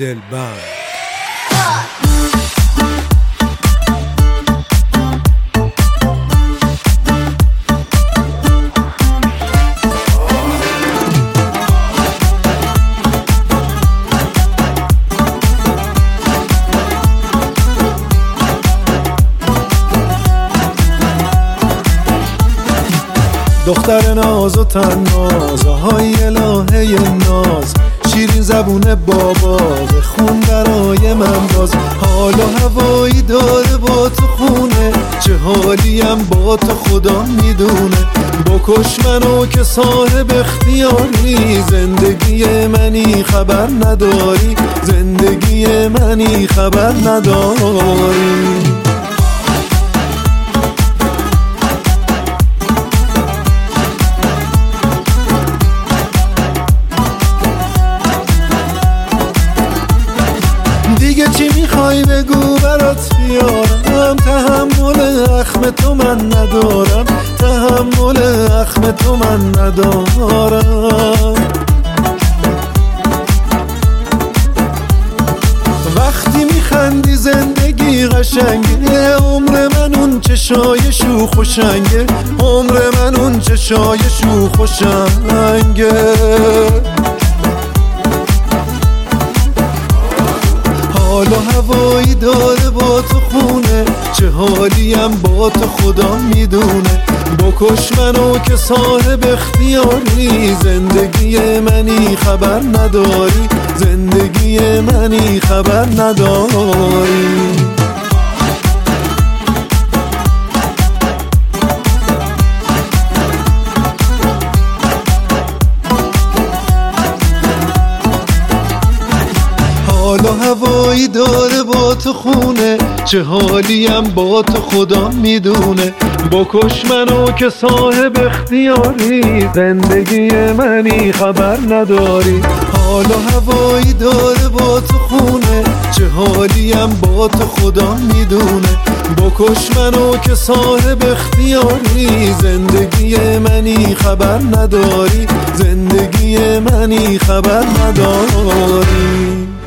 دلبند. دختر ناز و تناز های الهه ناز، شیرین زبون بابا بخون برای من باز. حال و هوایی داره با تو خونه، چه حالیم با تو خدا میدونه. بکش منو که صاحب اختیاری، زندگی منی خبر نداری، زندگی منی خبر نداری. دیگه چی میخوای بگو برات بیارم، تحمل اخم تو من ندارم، تحمل اخم تو من ندارم. وقتی میخندی زندگی قشنگه، عمر من اون چشای شوخ و شنگه، عمر من اون چشای شوخ و شنگه. حال و هوایی داره با تو خونه، چه حالیم با تو خدا میدونه. بکش منو که صاحب اختیاری، زندگی منی خبر نداری، زندگی منی خبر نداری. حال و هوایی داره با تو خونه، چه حالیم با تو خدا میدونه. بکش منو که صاحب اختیاری، زندگی منی خبر نداری. حال و هوایی داره با تو خونه، چه حالیم با تو خدا میدونه. بکش منو که صاحب اختیاری، زندگی منی خبر نداری، زندگی منی خبر نداری.